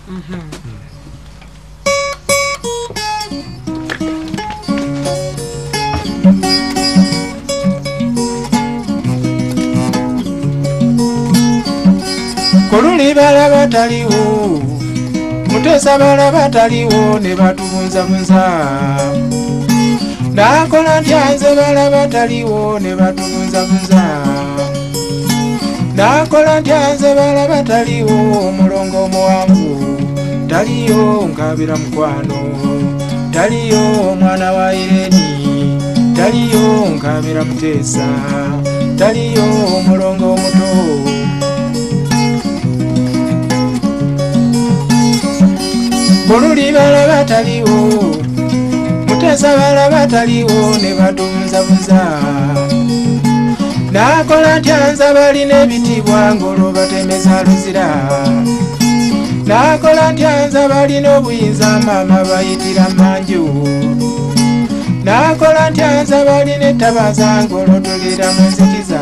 Kululi bala bataliwo Mutesa bala bataliwo ne batubunzabunza Nakola ntyanze bala bataliwo ne batubunzabunza Nakola ntyanze bala bataliwo omulongo omuwanvu Taliyo nkabira mukwano Taliyo omwana wa Ireni Taliyo nkabira Mutesa Taliyo omulongo omuto Kululi bala bataliwo Mutesa bala bataliwo ne batubunzabunza Nakola ntyanza balina ebitibwa ngolo batemeza luzira Nakola ntyanza balina obuyinza mama bayitira manju Nakola ntyanza balina ettabaza ngolo tolera mu nzikiza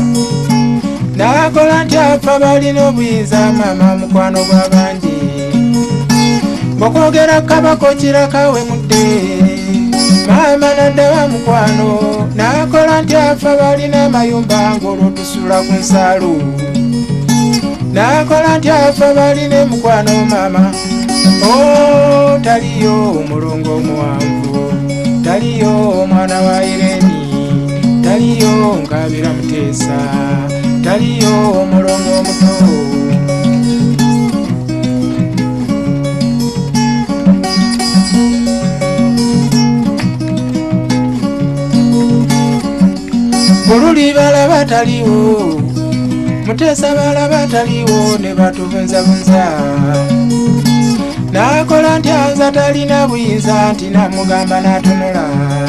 Nakola ntyafa balina obuyinza mama mukwano gw'abandi Mokwogera kabako kirakawe mudde Mama naddawa mukwano Nakola ntyafa balina amayumba ngolo tusula ku nsalo Nakola ntyafa balina mukwano mama Oh taliyo omulongo omuwanvu Taliyo omwana wa Ireni Taliyo nkabira Mutesa Taliyo omulongo omuto Kululi bala bataliwo Mutesa bala bataliwo ne batubunzabunza Nakola ntyanza talina buyinza nti namugamba n'atunula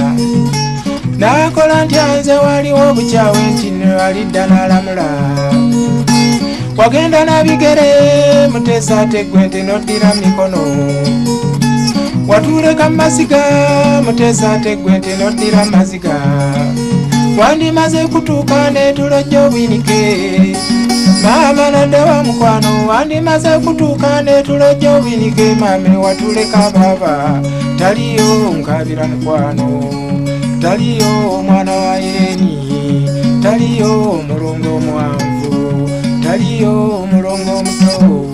Nakola ntyanze waliwo obukyawe nti newalidda n'alamula Wagenda na bigere Mutesa ate gwe nti noddira mikono Watuleka masiga Mutesa ate gwe nti noddira maziga Wandimaze kutuuka netulojja obwinike Mama naddawa mukwano Wandimaze kutuuka netulojja obwinike Mame watuleka baba Taliyo nkabira mukwano Taliyo omwana wa Ireni Taliyo omulongo omuwanvu Taliyo omulongo omuto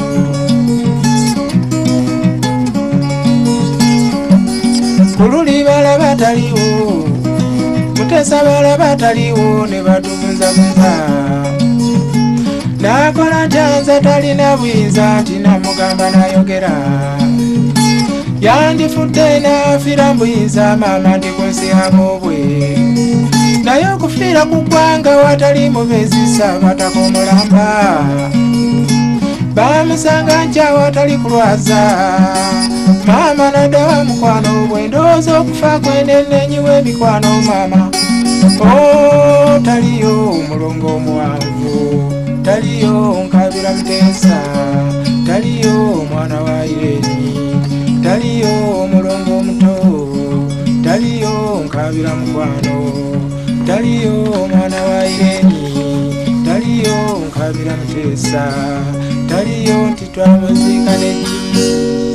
Kululi bala bataliwo Mutesa bala bataliwo ne batubunzabunza Nakola ntyanza talina buyinza nti namugamba nayogera Yandifudde nafiira mbuyinza mama ndi ku nsi amobwe Naye okufiira ku ggwanga watali mubezisa bataka omulamba Bamusanga nkya watali kulwaza Mama naddawa mukwano gwe ndowooza okufa kwenenenyiwa emikwano mama Oh taliyo omulongo omuwanvu Taliyo nkabira Mutesa Taliyo omwana wa Ireni Taliyo omulongo omuto Taliyo nkabira mukwano Taliyo omwana wa Ireni Taliyo nkabira Mutesa Taliyo nti twamuziika ne